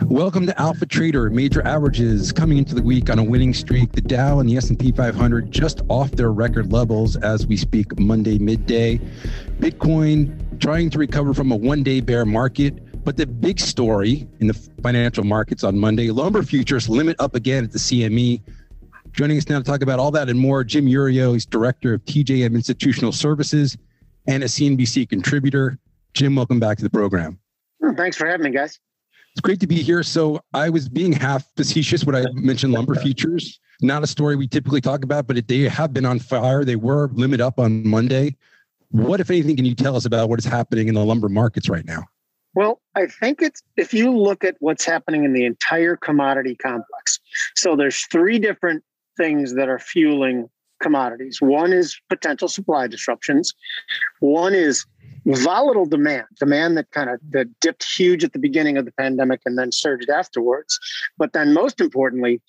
Welcome to Alpha Trader. Major averages coming into the week on a winning streak. The Dow and the S&P 500 just off their record levels as we speak Monday midday. Bitcoin trying to recover from a one-day bear market. But the big story in the financial markets on Monday, lumber futures limit up again at the CME. Joining us now to talk about all that and more, Jim Iuorio. He's director of TJM Institutional Services and a CNBC contributor. Jim, welcome back to the program. Thanks for having me, guys. It's great to be here. So I was being half facetious when I mentioned lumber futures. Not a story we typically talk about, but they have been on fire. They were limit up on Monday. What, if anything, can you tell us about what is happening in the lumber markets right now? Well, I think if you look at what's happening in the entire commodity complex, so there's three different things that are fueling commodities. One is potential supply disruptions. One is volatile demand that dipped huge at the beginning of the pandemic and then surged afterwards. But then most importantly,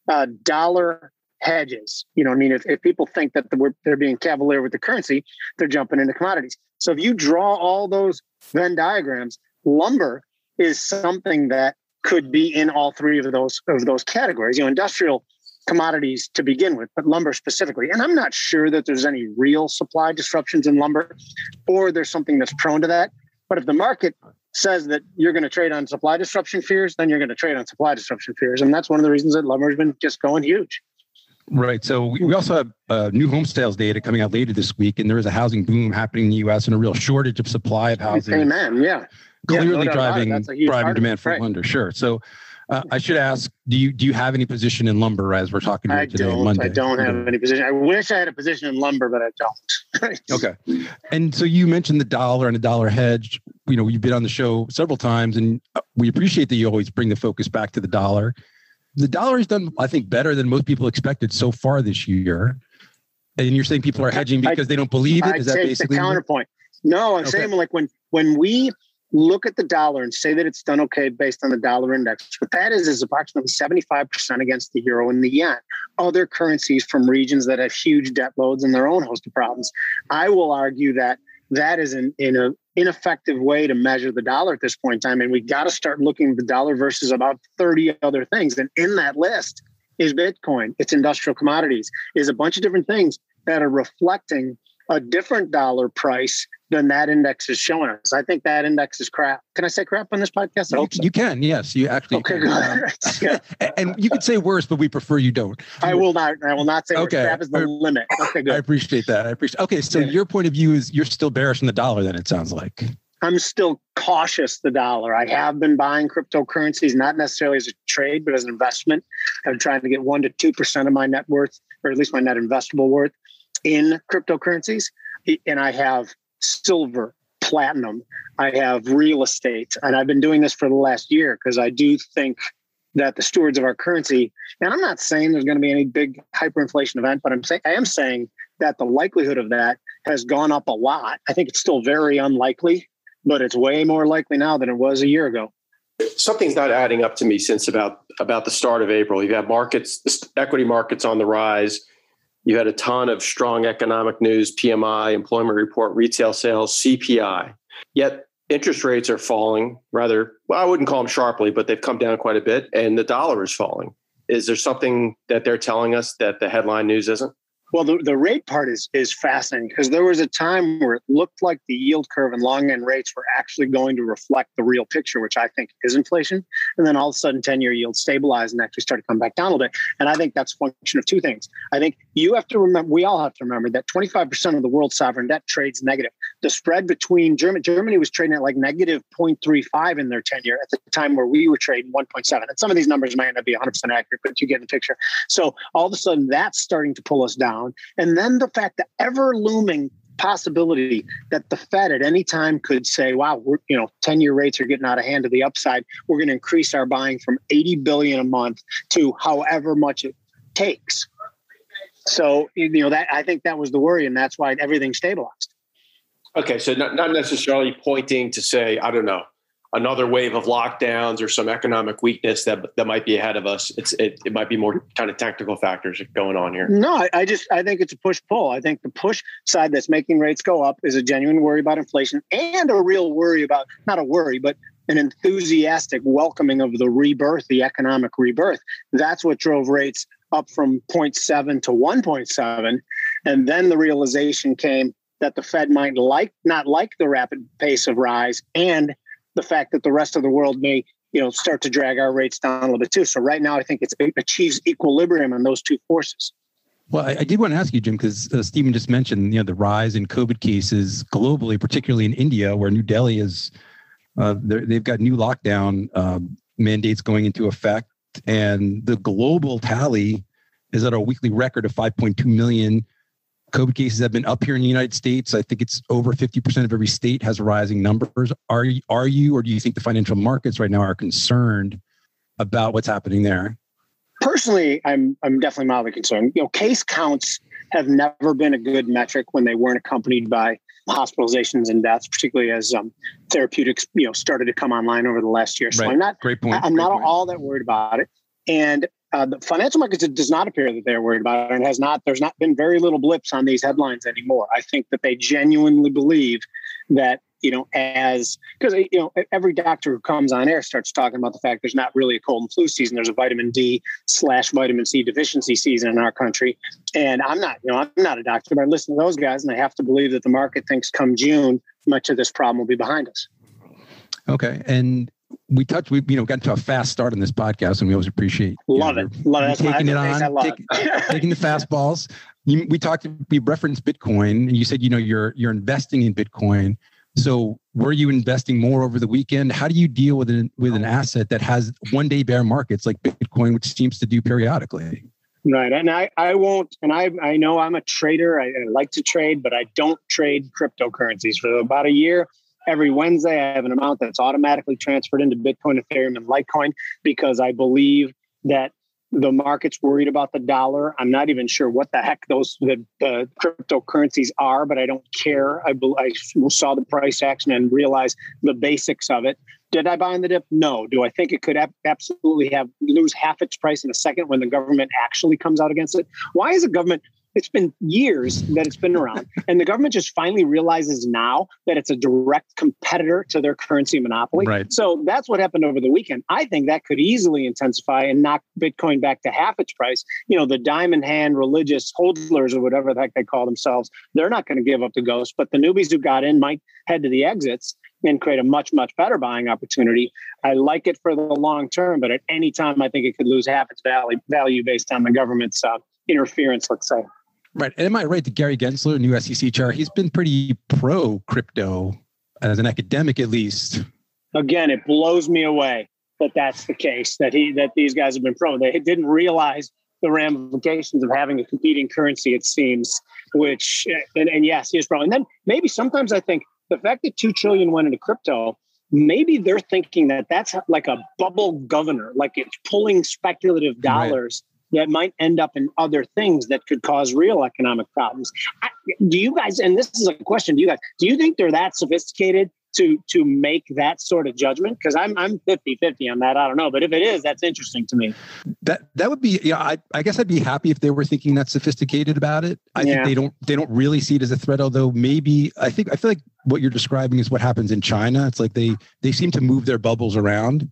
dollar hedges. If people think that they're being cavalier with the currency, they're jumping into commodities. So if you draw all those Venn diagrams, lumber is something that could be in all three of those categories. Industrial commodities to begin with, but lumber specifically. And I'm not sure that there's any real supply disruptions in lumber, or there's something that's prone to that. But if the market says that you're going to trade on supply disruption fears, then you're going to trade on supply disruption fears. And that's one of the reasons that lumber has been just going huge. Right. So we also have new home sales data coming out later this week, and there is a housing boom happening in the U.S. and a real shortage of supply of housing. Amen. Yeah. Clearly driving demand for lumber. Sure. So I should ask, do you have any position in lumber as we're talking about today, Monday? I don't have any position. I wish I had a position in lumber, but I don't. Okay. And so you mentioned the dollar and the dollar hedge. You've been on the show several times, and we appreciate that you always bring the focus back to the dollar. The dollar has done, I think, better than most people expected so far this year. And you're saying people are hedging because they don't believe it? Is that basically the counterpoint? No, I'm saying like when we look at the dollar and say that it's done okay based on the dollar index, what that is approximately 75% against the euro and the yen, other currencies from regions that have huge debt loads and their own host of problems. I will argue that is in an ineffective way to measure the dollar at this point in time. And we got to start looking at the dollar versus about 30 other things. And in that list is Bitcoin, it's industrial commodities, is a bunch of different things that are reflecting a different dollar price than that index is showing us. I think that index is crap. Can I say crap on this podcast? I hope so. You can, yes. You actually okay, can. And you could say worse, but we prefer you don't. I will not say okay. Crap is the limit. Okay, good. I appreciate that. Okay, so your point of view is you're still bearish on the dollar then, it sounds like. I'm still cautious the dollar. I have been buying cryptocurrencies, not necessarily as a trade, but as an investment. I'm trying to get 1 to 2% of my net worth, or at least my net investable worth, in cryptocurrencies. And I have silver, platinum, I have real estate. And I've been doing this for the last year because I do think that the stewards of our currency, and I'm not saying there's going to be any big hyperinflation event, but I am saying that the likelihood of that has gone up a lot. I think it's still very unlikely, but it's way more likely now than it was a year ago. Something's not adding up to me since about the start of April. You've had equity markets on the rise. You had a ton of strong economic news, PMI, employment report, retail sales, CPI. Yet interest rates are falling rather, well, I wouldn't call them sharply, but they've come down quite a bit, and the dollar is falling. Is there something that they're telling us that the headline news isn't? Well, the rate part is fascinating because there was a time where it looked like the yield curve and long end rates were actually going to reflect the real picture, which I think is inflation. And then all of a sudden 10-year yields stabilized and actually started to come back down a little bit. And I think that's a function of two things. I think you have to remember, we all have to remember that 25% of the world's sovereign debt trades negative. The spread between Germany was trading at like negative 0.35 in their 10-year at the time where we were trading 1.7. And some of these numbers might not be 100% accurate, but you get the picture. So all of a sudden that's starting to pull us down. And then the fact that ever looming possibility that the Fed at any time could say, wow, 10-year rates are getting out of hand to the upside. We're going to increase our buying from $80 billion a month to however much it takes. So, that I think that was the worry, and that's why everything stabilized. Okay. So not necessarily pointing to say, I don't know, another wave of lockdowns or some economic weakness that might be ahead of us. It might be more kind of technical factors going on here. No, I think it's a push-pull. I think the push side that's making rates go up is a genuine worry about inflation and a real worry about, not a worry, but an enthusiastic welcoming of the rebirth, the economic rebirth. That's what drove rates up from 0.7 to 1.7. And then the realization came that the Fed might not like the rapid pace of rise, and the fact that the rest of the world may start to drag our rates down a little bit too. So right now, I think it achieves equilibrium in those two forces. Well, I did want to ask you, Jim, because Stephen just mentioned, the rise in COVID cases globally, particularly in India, where New Delhi is, they've got new lockdown mandates going into effect, and the global tally is at a weekly record of 5.2 million. COVID cases have been up here in the United States. I think it's over 50% of every state has rising numbers. Are you, or do you think the financial markets right now are concerned about what's happening there? Personally, I'm definitely mildly concerned. Case counts have never been a good metric when they weren't accompanied by hospitalizations and deaths, particularly as therapeutics started to come online over the last year. So right. I'm not Great point. I'm not all that worried about it. And the financial markets, it does not appear that they're worried about it, and there's not been very little blips on these headlines anymore. I think that they genuinely believe that because every doctor who comes on air starts talking about the fact there's not really a cold and flu season. There's a vitamin D/vitamin C deficiency season in our country. And I'm not a doctor, but I listen to those guys, and I have to believe that the market thinks come June, much of this problem will be behind us. Okay. And we got into a fast start on this podcast, and we always appreciate love it. Taking it on, taking the fastballs. We referenced Bitcoin, and you said, you're investing in Bitcoin. So were you investing more over the weekend? How do you deal with an asset that has one day bear markets like Bitcoin, which seems to do periodically? Right. And I won't, and I know I'm a trader. I like to trade, but I don't trade cryptocurrencies. For about a year, every Wednesday, I have an amount that's automatically transferred into Bitcoin, Ethereum, and Litecoin, because I believe that the market's worried about the dollar. I'm not even sure what the heck the cryptocurrencies are, but I don't care. I saw the price action and realized the basics of it. Did I buy in the dip? No. Do I think it could absolutely lose half its price in a second when the government actually comes out against it? Why is the government? It's been years that it's been around, and the government just finally realizes now that it's a direct competitor to their currency monopoly. Right. So that's what happened over the weekend. I think that could easily intensify and knock Bitcoin back to half its price. The diamond hand religious hodlers, or whatever the heck they call themselves, they're not going to give up the ghost, but the newbies who got in might head to the exits and create a much, much better buying opportunity. I like it for the long term, but at any time, I think it could lose half its value based on the government's interference, let's say. Right. And am I right that Gary Gensler, new SEC chair, he's been pretty pro crypto as an academic, at least? Again, it blows me away that that's the case, that these guys have been pro. They didn't realize the ramifications of having a competing currency, it seems, which, and yes, he is pro. And then maybe sometimes I think the fact that $2 trillion went into crypto, maybe they're thinking that that's like a bubble governor, like it's pulling speculative dollars. Right. That might end up in other things that could cause real economic problems. Do you guys, and this is a question to you guys, do you think they're that sophisticated to make that sort of judgment? Because I'm 50-50 on that. I don't know. But if it is, that's interesting to me. That would be, I guess I'd be happy if they were thinking that sophisticated about it. I think they don't really see it as a threat, although maybe I feel like what you're describing is what happens in China. It's like they seem to move their bubbles around.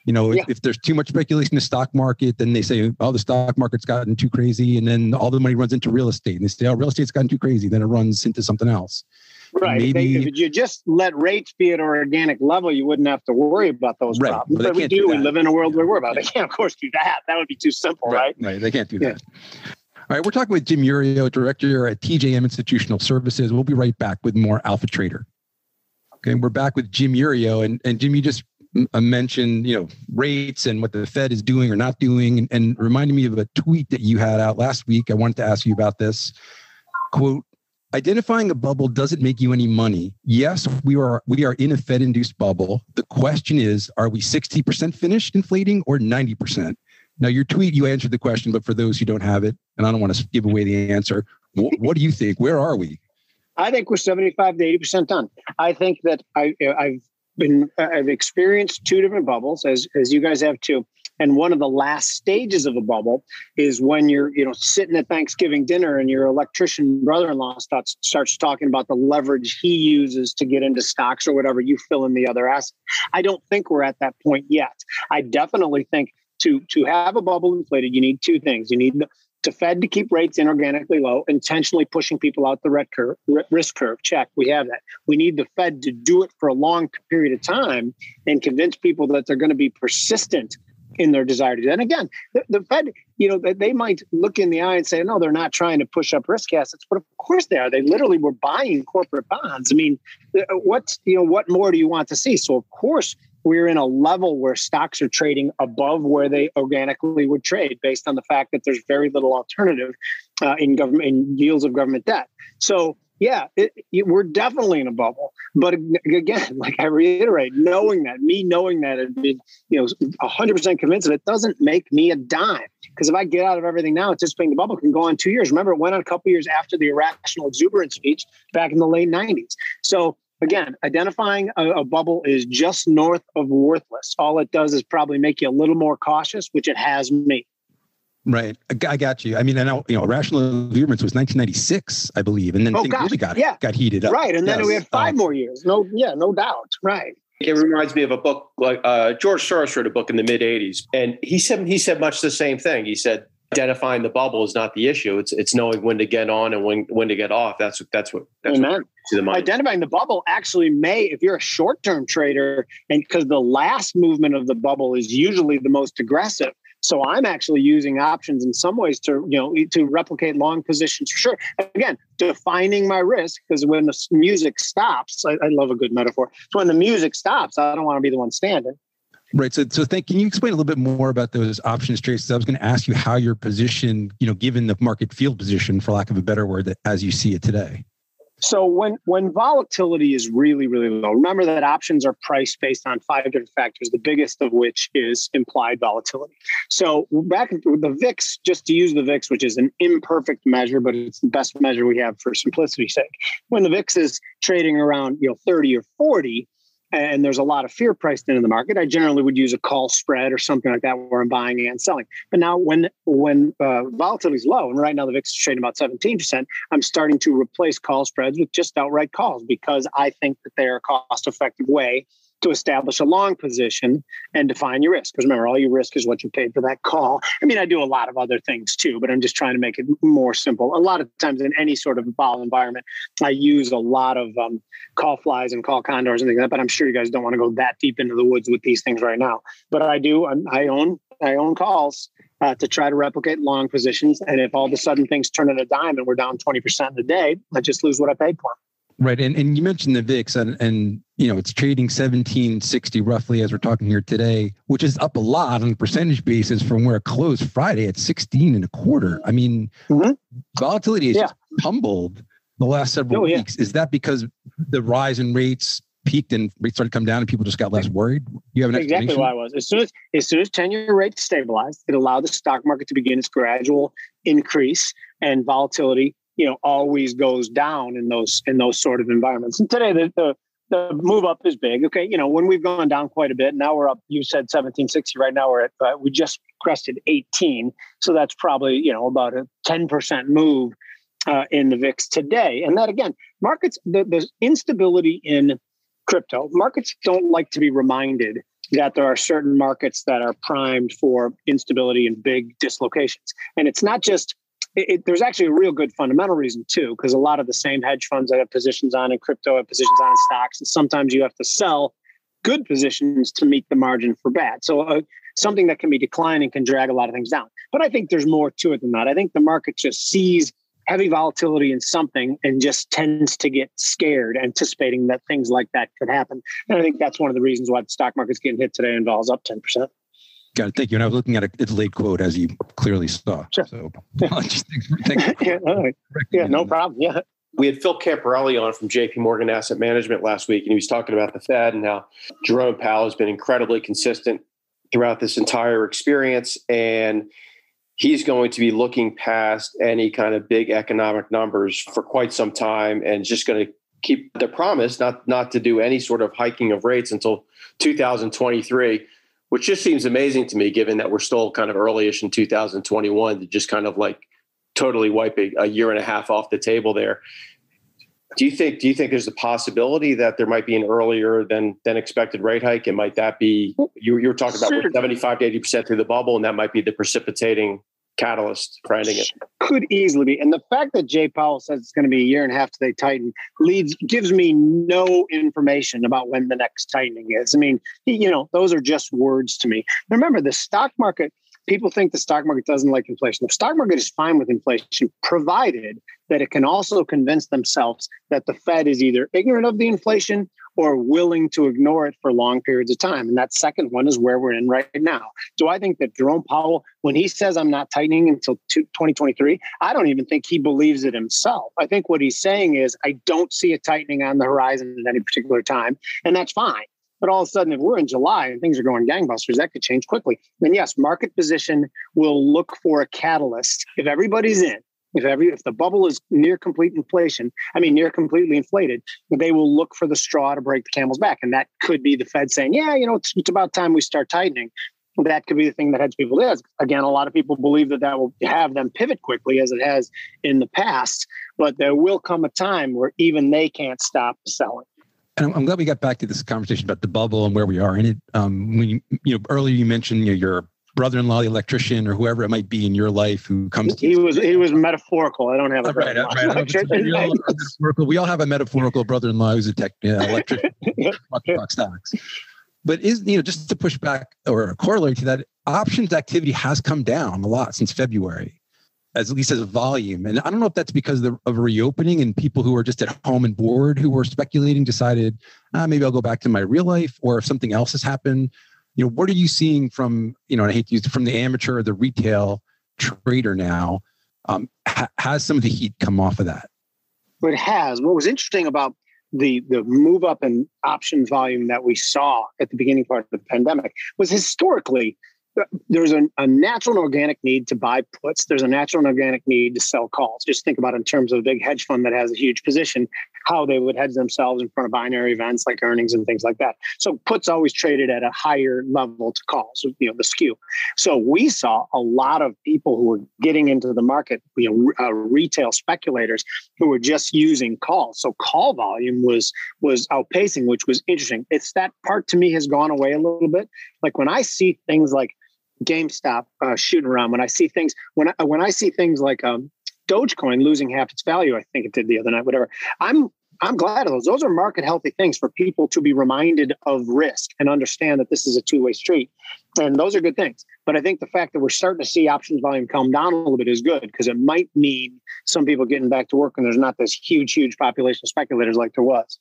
If there's too much speculation in the stock market, then they say, oh, the stock market's gotten too crazy. And then all the money runs into real estate. And they say, oh, real estate's gotten too crazy. Then it runs into something else. Right. If you just let rates be at an organic level, you wouldn't have to worry about those problems. But we do. We live in a world where we're about. They can't, of course, do that. That would be too simple, right? Right. They can't do that. All right. We're talking with Jim Iuorio, director at TJM Institutional Services. We'll be right back with more Alpha Trader. Okay. We're back with Jim Iuorio. And Jim, you just mentioned, rates and what the Fed is doing or not doing, and reminded me of a tweet that you had out last week. I wanted to ask you about this. Quote, identifying a bubble doesn't make you any money. Yes, we are in a Fed-induced bubble. The question is, are we 60% finished inflating or 90%? Now, your tweet, you answered the question, but for those who don't have it, and I don't want to give away the answer, what do you think? Where are we? I think we're 75 to 80% done. I think that I've experienced two different bubbles, as you guys have too. And one of the last stages of a bubble is when you're, sitting at Thanksgiving dinner and your electrician brother-in-law starts talking about the leverage he uses to get into stocks or whatever, you fill in the other asset. I don't think we're at that point yet. I definitely think to have a bubble inflated, you need two things. You need the Fed to keep rates inorganically low, intentionally pushing people out the risk curve. Check, we have that. We need the Fed to do it for a long period of time and convince people that they're going to be persistent in their desire to do that. And again, the Fed, they might look in the eye and say, no, they're not trying to push up risk assets, but of course they are. They literally were buying corporate bonds. I mean, what more do you want to see? So of course, we're in a level where stocks are trading above where they organically would trade based on the fact that there's very little alternative in yields of government debt. So yeah, we're definitely in a bubble. But again, like I reiterate, knowing that and being 100% convinced that it doesn't make me a dime. Because if I get out of everything now, anticipating the bubble can go on 2 years. Remember, it went on a couple years after the irrational exuberance speech back in the late 90s. So again, identifying a bubble is just north of worthless. All it does is probably make you a little more cautious, which it has me. Right. I got you. I mean, I know, irrational exuberance was 1996, I believe. And then things really got heated up. Right. And then we had 5 more years. No doubt. Right. It reminds me of a book like George Soros wrote a book in the mid 80s. And he said much the same thing. He said, identifying the bubble is not the issue. It's knowing when to get on and when to get off. That's what to the mind. Identifying the bubble actually may, if you're a short-term trader, and because the last movement of the bubble is usually the most aggressive. So I'm actually using options in some ways to replicate long positions for sure. Again, defining my risk, because when the music stops, I love a good metaphor. So when the music stops, I don't want to be the one standing. Right. So can you explain a little bit more about those options trades? I was going to ask you how you're positioned, given the market field position, for lack of a better word, as you see it today. So when volatility is really, really low, remember that options are priced based on 5 different factors, the biggest of which is implied volatility. So back with the VIX, just to use the VIX, which is an imperfect measure, but it's the best measure we have for simplicity's sake. When the VIX is trading around 30 or 40, and there's a lot of fear priced into the market, I generally would use a call spread or something like that where I'm buying and selling. But now when volatility is low, and right now the VIX is trading about 17%, I'm starting to replace call spreads with just outright calls because I think that they're a cost-effective way to establish a long position and define your risk. Because remember, all your risk is what you paid for that call. I mean, I do a lot of other things too, but I'm just trying to make it more simple. A lot of times in any sort of vol environment, I use a lot of call flies and call condors and things like that, but I'm sure you guys don't want to go that deep into the woods with these things right now. But I do, I own calls to try to replicate long positions. And if all of a sudden things turn in a dime and we're down 20% in a day, I just lose what I paid for. Right. And you mentioned the VIX and it's trading 1760 roughly as we're talking here today, which is up a lot on a percentage basis from where it closed Friday at 16.25. I mean, volatility has just tumbled the last several weeks. Is that because the rise in rates peaked and rates started to come down and people just got less worried? You have an exactly why I was. As soon as 10-year rates stabilized, it allowed the stock market to begin its gradual increase, and volatility always goes down in those sort of environments. And today the move up is big. Okay, when we've gone down quite a bit, now we're up. You said 1760. Right now we're at we just crested 18, so that's probably about a 10% move in the VIX today. And that again, markets, the instability in crypto markets don't like to be reminded that there are certain markets that are primed for instability and big dislocations. And it's not just. There's actually a real good fundamental reason too, because a lot of the same hedge funds that have positions on in crypto have positions on in stocks, and sometimes you have to sell good positions to meet the margin for bad. So something that can be declining can drag a lot of things down. But I think there's more to it than that. I think the market just sees heavy volatility in something and just tends to get scared, anticipating that things like that could happen. And I think that's one of the reasons why the stock market's getting hit today and vol's up 10%. Got it. Thank you. And I was looking at a delayed quote, as you clearly saw. Sure. So, thanks. No problem. Yeah. We had Phil Camparelli on from JP Morgan Asset Management last week, and he was talking about the Fed and how Jerome Powell has been incredibly consistent throughout this entire experience. And he's going to be looking past any kind of big economic numbers for quite some time and just going to keep the promise not to do any sort of hiking of rates until 2023. which just seems amazing to me, given that we're still kind of early-ish in 2021 to just kind of like totally wipe a year and a half off the table there. Do you think there's a possibility that there might be an earlier than expected rate hike? And might that be, you were talking about 75 to 80% through the bubble, and that might be the precipitating catalyst for ending it? Could easily be. And the fact that Jay Powell says it's going to be a year and a half till they tighten gives me no information about when the next tightening is. I mean, those are just words to me. Remember, the stock market, people think the stock market doesn't like inflation. The stock market is fine with inflation, provided that it can also convince themselves that the Fed is either ignorant of the inflation or willing to ignore it for long periods of time. And that second one is where we're in right now. Do I think that Jerome Powell, when he says I'm not tightening until 2023, I don't even think he believes it himself. I think what he's saying is, I don't see a tightening on the horizon at any particular time, and that's fine. But all of a sudden, if we're in July and things are going gangbusters, that could change quickly. Then yes, market position will look for a catalyst. If everybody's in, if the bubble is near completely inflated, they will look for the straw to break the camel's back. And that could be the Fed saying, it's about time we start tightening. That could be the thing that heads people to. Again, a lot of people believe that will have them pivot quickly, as it has in the past. But there will come a time where even they can't stop selling. And I'm glad we got back to this conversation about the bubble and where we are in it. When earlier you mentioned your brother-in-law, the electrician, or whoever it might be in your life who comes. He was metaphorical. I don't have a brother-in-law. Right. We all have a metaphorical brother-in-law who's a electrician. Talk stocks. But just to push back or a corollary to that, options activity has come down a lot since February, at least as a volume. And I don't know if that's because of a reopening and people who are just at home and bored who were speculating decided, maybe I'll go back to my real life, or if something else has happened. What are you seeing from, I hate to use from the amateur or the retail trader now? Has some of the heat come off of that? It has. What was interesting about the move up in options volume that we saw at the beginning part of the pandemic was historically, there's a natural and organic need to buy puts. There's a natural and organic need to sell calls. Just think about it in terms of a big hedge fund that has a huge position, how they would hedge themselves in front of binary events like earnings and things like that. So puts always traded at a higher level to calls, the skew. So we saw a lot of people who were getting into the market, retail speculators who were just using calls. So call volume was outpacing, which was interesting. It's that part to me has gone away a little bit. Like when I see things like GameStop shooting around, when I see things like Dogecoin losing half its value, I think it did the other night, whatever. I'm glad of those. Those are market healthy things for people to be reminded of risk and understand that this is a two-way street. And those are good things. But I think the fact that we're starting to see options volume calm down a little bit is good, because it might mean some people getting back to work and there's not this huge population of speculators like there was.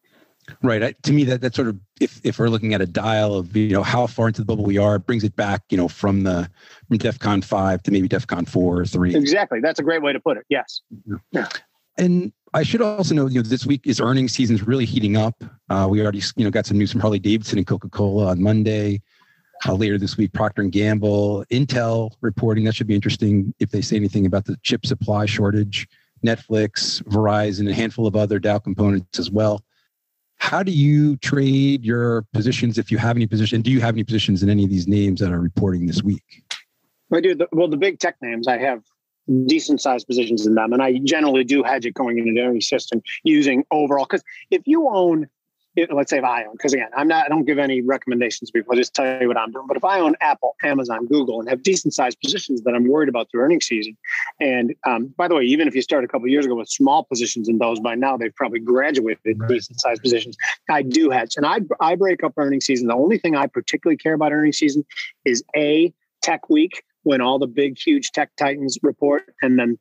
Right. To me, that sort of, if we're looking at a dial of, how far into the bubble we are, it brings it back, from DEFCON 5 to maybe DEFCON 4 or 3. Exactly. That's a great way to put it. Yes. Yeah. And I should also know, this week is earnings season is really heating up. We already, got some news from Harley Davidson and Coca-Cola on Monday. Later this week, Procter & Gamble, Intel reporting. That should be interesting if they say anything about the chip supply shortage, Netflix, Verizon, and a handful of other Dow components as well. How do you trade your positions, if you have any position? Do you have any positions in any of these names that are reporting this week? I do. The big tech names, I have decent sized positions in them. And I generally do hedge it going into the earnings system using overall. Because if you own, let's say if I own, because again, I don't give any recommendations to people. I just tell you what I'm doing. But if I own Apple, Amazon, Google, and have decent sized positions that I'm worried about through earnings season. And by the way, even if you start a couple of years ago with small positions in those, by now they've probably graduated decent sized positions. I do hedge, and I break up earnings season. The only thing I particularly care about earnings season is tech week, when all the big, huge tech titans report, and then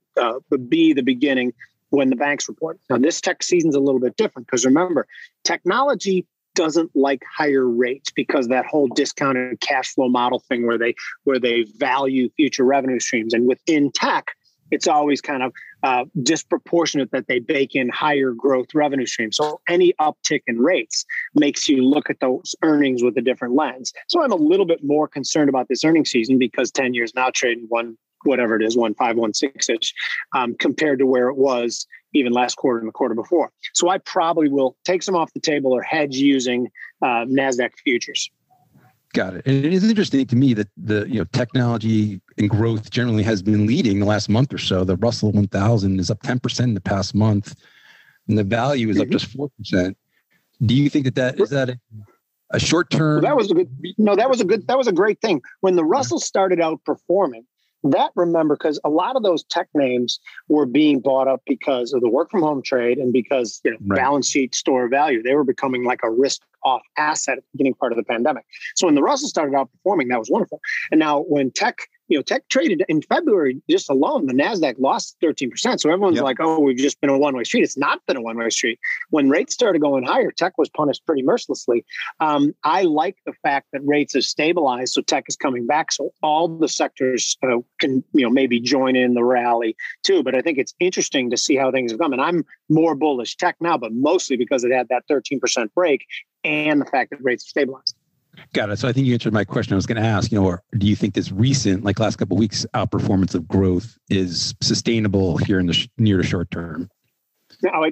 B, the beginning, when the banks report. Now, this tech season's a little bit different, because remember, technology doesn't like higher rates because that whole discounted cash flow model thing where they value future revenue streams. And within tech, it's always kind of disproportionate that they bake in higher growth revenue streams. So any uptick in rates makes you look at those earnings with a different lens. So I'm a little bit more concerned about this earnings season, because 10 years now trading 1.5, 1.6-ish, compared to where it was even last quarter and the quarter before. So I probably will take some off the table or hedge using NASDAQ futures. Got it. And it is interesting to me that the technology and growth generally has been leading the last month or so. The Russell 1000 is up 10% in the past month, and the value is up just 4%. Do you think that is that a short term? Well, that was a great thing when the Russell started outperforming. Remember, because a lot of those tech names were being bought up because of the work from home trade and because balance sheet store value. They were becoming like a risk off asset at the beginning part of the pandemic. So when the Russell started outperforming, that was wonderful. And now when tech traded in February just alone, the NASDAQ lost 13%. So everyone's like, oh, we've just been a one-way street. It's not been a one-way street. When rates started going higher, tech was punished pretty mercilessly. I like the fact that rates have stabilized, so tech is coming back. So all the sectors can maybe join in the rally too. But I think it's interesting to see how things have come. And I'm more bullish tech now, but mostly because it had that 13% break and the fact that rates have stabilized. Got it. So I think you answered my question. I was going to ask, or do you think this recent, like last couple of weeks, outperformance of growth is sustainable here in the near to short term? No,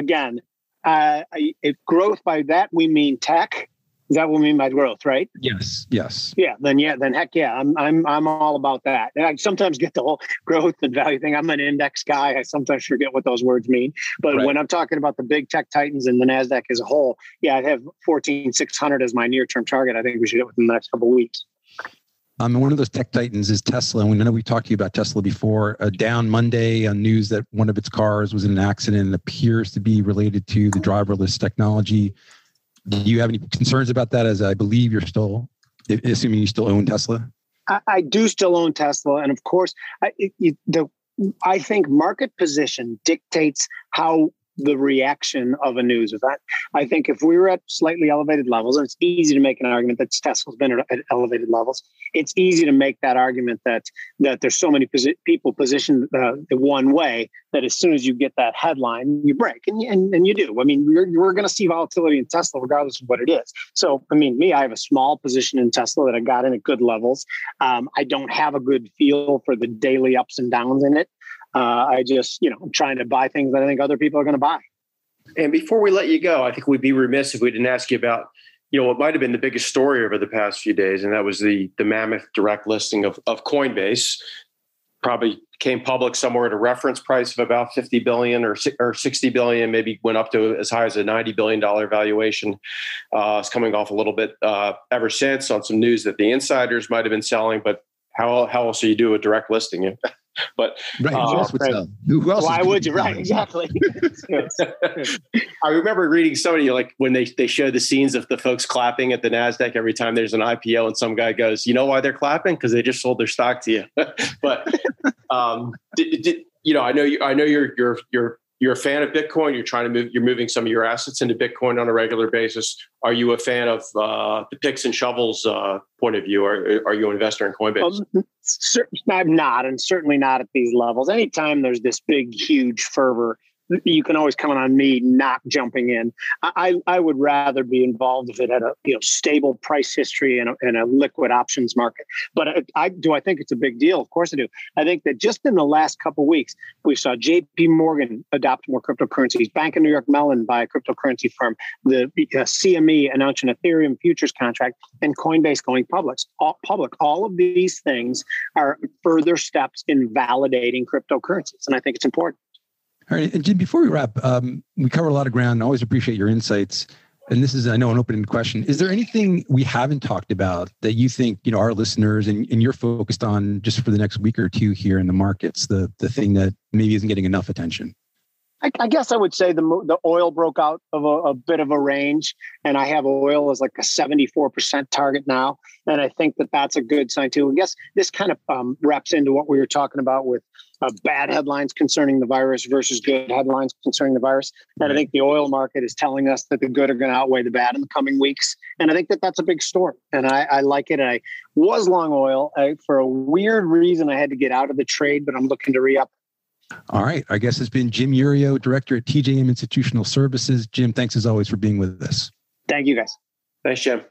if growth by that we mean tech. Is that what we mean by growth, right? Yes. Then heck yeah, I'm all about that. And I sometimes get the whole growth and value thing. I'm an index guy. I sometimes forget what those words mean. But when I'm talking about the big tech titans and the NASDAQ as a whole, I have 14,600 as my near-term target. I think we should hit within the next couple of weeks. One of those tech titans is Tesla. And I know we've talked to you about Tesla before. Down Monday on news that one of its cars was in an accident and appears to be related to the driverless technology. Do you have any concerns about that? As I believe you're still, assuming you still own Tesla? I do still own Tesla. And of course, I think market position dictates how the reaction of a news event. I think if we were at slightly elevated levels, and it's easy to make an argument that Tesla's been at elevated levels, it's easy to make that argument that there's so many people positioned the one way that as soon as you get that headline, you break, and you do. I mean, we're going to see volatility in Tesla regardless of what it is. So, I mean, I have a small position in Tesla that I got in at good levels. I don't have a good feel for the daily ups and downs in it. I just, I'm trying to buy things that I think other people are going to buy. And before we let you go, I think we'd be remiss if we didn't ask you about, what might have been the biggest story over the past few days, and that was the mammoth direct listing of Coinbase. Probably came public somewhere at a reference price of about $50 billion or $60 billion, maybe went up to as high as a $90 billion valuation. It's coming off a little bit ever since on some news that the insiders might have been selling, but how else do you do a direct listing? But who else would sell? Who else? Why would you? Right, exactly. I remember reading somebody when they show the scenes of the folks clapping at the NASDAQ every time there's an IPO, and some guy goes, "You know why they're clapping? Because they just sold their stock to you." But I know you're a fan of Bitcoin. You're moving some of your assets into Bitcoin on a regular basis. Are you a fan of the picks and shovels point of view? Or are you an investor in Coinbase? I'm not, and certainly not at these levels. Anytime there's this big, huge fervor, you can always count on me not jumping in. I would rather be involved if it had a stable price history and a liquid options market. But I think it's a big deal? Of course I do. I think that just in the last couple of weeks, we saw J.P. Morgan adopt more cryptocurrencies, Bank of New York Mellon buy a cryptocurrency firm, the CME announced an Ethereum futures contract, and Coinbase going public. All of these things are further steps in validating cryptocurrencies, and I think it's important. All right, and Jim, before we wrap, we cover a lot of ground. I always appreciate your insights. And this is, I know, an open question. Is there anything we haven't talked about that you think, our listeners and you're focused on just for the next week or two here in the markets, the thing that maybe isn't getting enough attention? I guess I would say the oil broke out of a bit of a range, and I have oil as like a 74% target now. And I think that's a good sign too. I guess this kind of wraps into what we were talking about with bad headlines concerning the virus versus good headlines concerning the virus. And I think the oil market is telling us that the good are going to outweigh the bad in the coming weeks. And I think that's a big story. And I like it. I was long oil. For a weird reason, I had to get out of the trade, but I'm looking to re-up. All right. Our guest has been Jim Iuorio, Director at TJM Institutional Services. Jim, thanks as always for being with us. Thank you, guys. Thanks, Jim.